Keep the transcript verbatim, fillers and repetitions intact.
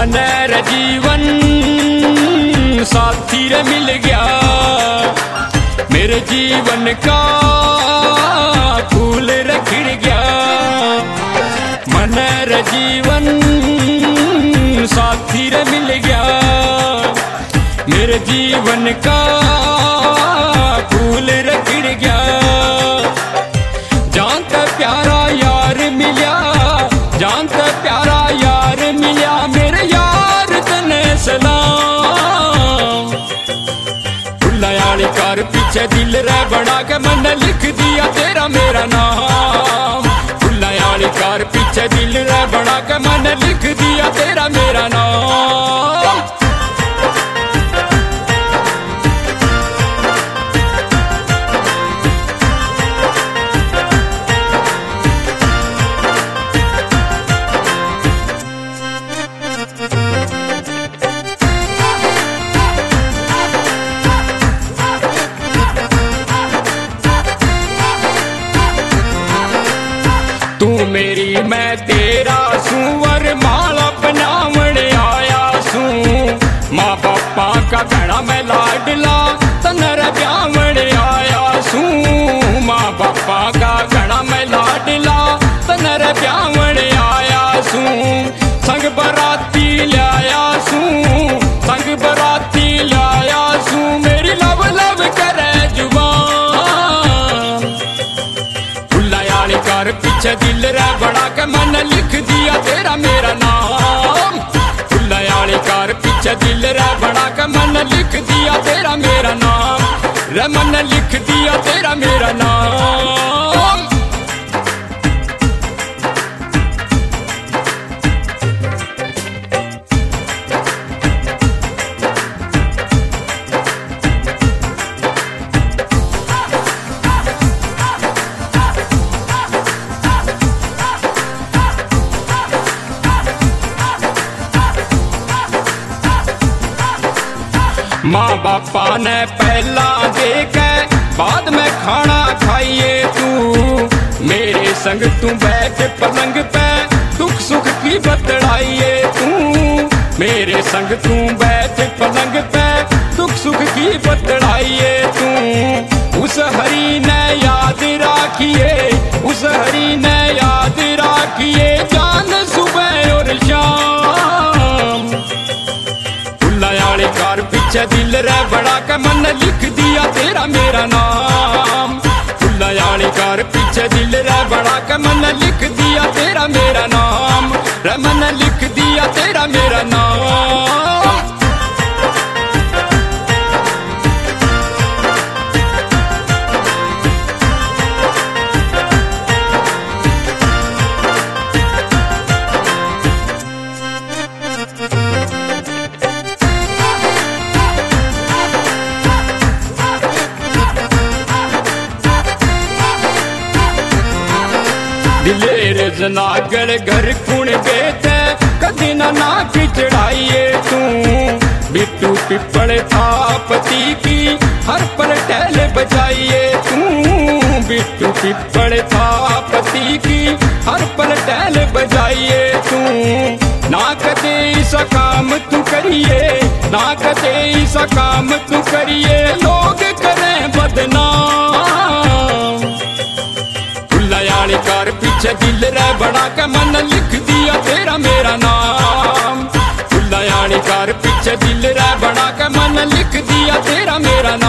मन रे जीवन साथी रे मिल गया, मेरे जीवन का फूल रे खिड़ गया। मन रे जीवन साथी रे मिल गया, मेरे जीवन का फूल रे खिड़ गया। जानता प्यारा यार मिलिया, जानता प्यारा यार मिलिया, मेरे यार तने सलाम। फुल्लायाली कार पीछे दिल रे बड़ा के मन लिख दिया तेरा मेरा नाम। फुल्लायाली कार पीछे दिल रे बड़ा के मन लिख दिया तेरा मेरा नाम। तू मेरी मैं तेरा सुवर माला बनावण आया सू। माँ बापा का घड़ा मैं लाडला तनर ब्यावण आया सू। माँ बापा का घड़ा मैं लाडला तनर ब्यावण आया सू। संग बराती लाया सू, संग बराती लाया सू, मेरी लव लव करे जुबान। फुल्लायाली कार पीछे दिल रे बड़ा के मन लिख दिया तेरा मेरा नाम। फुल्लायाली कार पीछे दिल रे बड़ा के मन लिख दिया तेरा मेरा नाम। रे मन लिख दिया तेरा मेरा नाम। माँ बापा ने पहला देखे बाद में खाना खाइए तू। मेरे संग तू बैठ पलंग पे दुख सुख की बतलाइए तू। मेरे संग तू बैठ पलंग पे दुख सुख की बतलाइए तू। उस हरी ने याद राखिए, उस हरी ने याद राखिए, जान सुबह और शाम। फुल्लायाली कार पीछे दिल रे बड़ा के मन लिख दिया तेरा मेरा नाम। फुल्लायाली कार पीछे दिल रे बड़ा के मन लिख दिया तेरा मेरा नाम। रे मन लिख दिया तेरा मेरा नाम। दिलेर जनागर घर कुण बेते कदी ना नाक चढ़ाइए तू। बिट्टू पिपड़ था पति की हर पर टहल बजाइए तू। बिट्टू पिपड़ था पति की हर पर टहल बजाइए तू। ना कदे ऐसा काम तू करिए, ना कदे ऐसा काम तू करिए, लोग करें बदनाम। फुल्लायाली कार पीछे दिल रे बड़ा के मन लिख दिया तेरा मेरा नाम। फुल्लायाली कार पीछे दिल रे बड़ा के मन लिख दिया तेरा मेरा नाम।